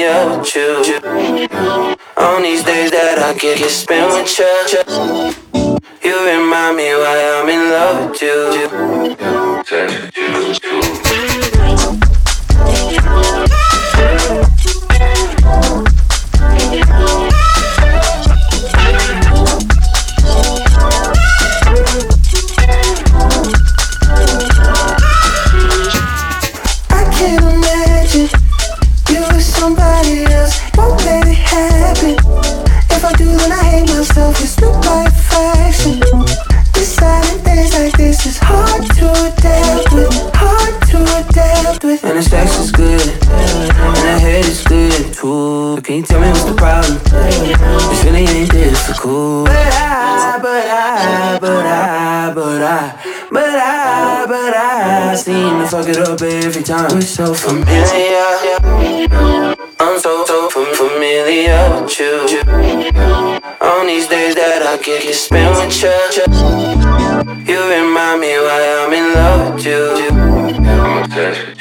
familiar with you. On these days that I get spent with you, you remind me why I'm in love with you. I can't imagine you with somebody else. Won't let it happen. If I do, then I hate myself. It's not by fashion. Deciding things like this is hard to adapt with. Hard to adapt with. And the sex is good, and the head is good too. Can you tell me what's the problem? This really ain't difficult. But I seem to fuck it up every time. We're so familiar. I'm so familiar with you. On these days that I get spent with you, you remind me why I'm in love with you. I'm obsessed.